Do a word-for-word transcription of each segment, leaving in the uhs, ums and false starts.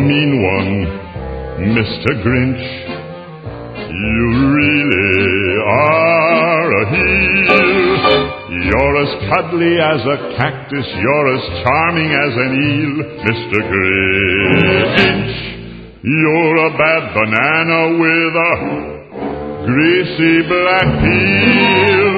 mean one, Mister Grinch. You really are a heel. You're as cuddly as a cactus, you're as charming as an eel, Mister Grinch. You're a bad banana with a greasy black peel.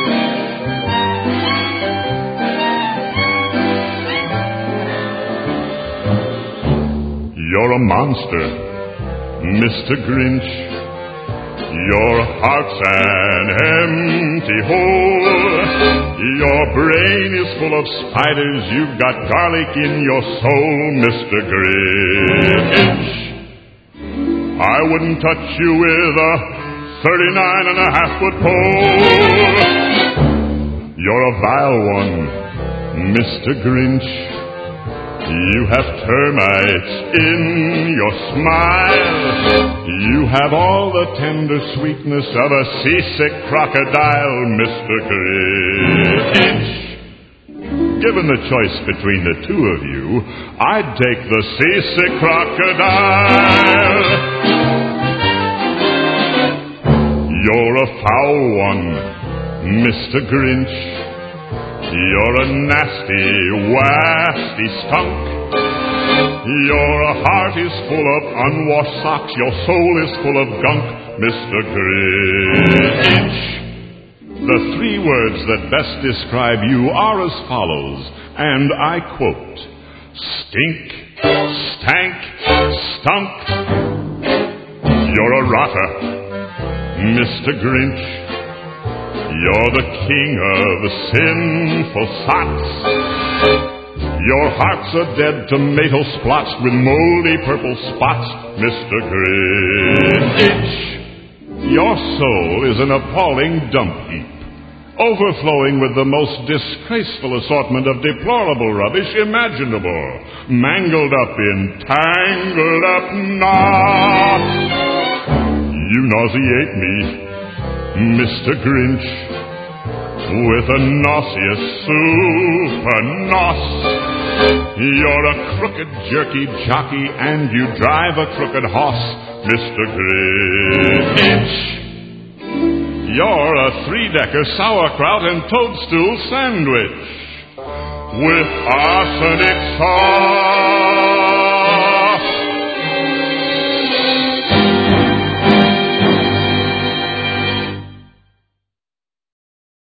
You're a monster, Mister Grinch. Your heart's an empty hole. Your brain is full of spiders. You've got garlic in your soul, Mister Grinch. I wouldn't touch you with a thirty-nine and a half foot pole. You're a vile one, Mister Grinch. You have termites in your smile. You have all the tender sweetness of a seasick crocodile, Mister Grinch. Given the choice between the two of you, I'd take the seasick crocodile. You're a foul one, Mister Grinch. You're a nasty, wasty skunk. Your heart is full of unwashed socks. Your soul is full of gunk, Mister Grinch. The three words that best describe you are as follows, and I quote: stink, stank, stunk. You're a rotter, Mister Grinch. You're the king of sinful sots. Your heart's a dead tomato splotched with moldy purple spots, Mister Grinch. Your soul is an appalling dump heap, overflowing with the most disgraceful assortment of deplorable rubbish imaginable, mangled up in tangled up knots. You nauseate me, Mister Grinch, with a nauseous super nos. You're a crooked jerky jockey and you drive a crooked horse, Mister Grinch. You're a three-decker sauerkraut and toadstool sandwich with arsenic sauce.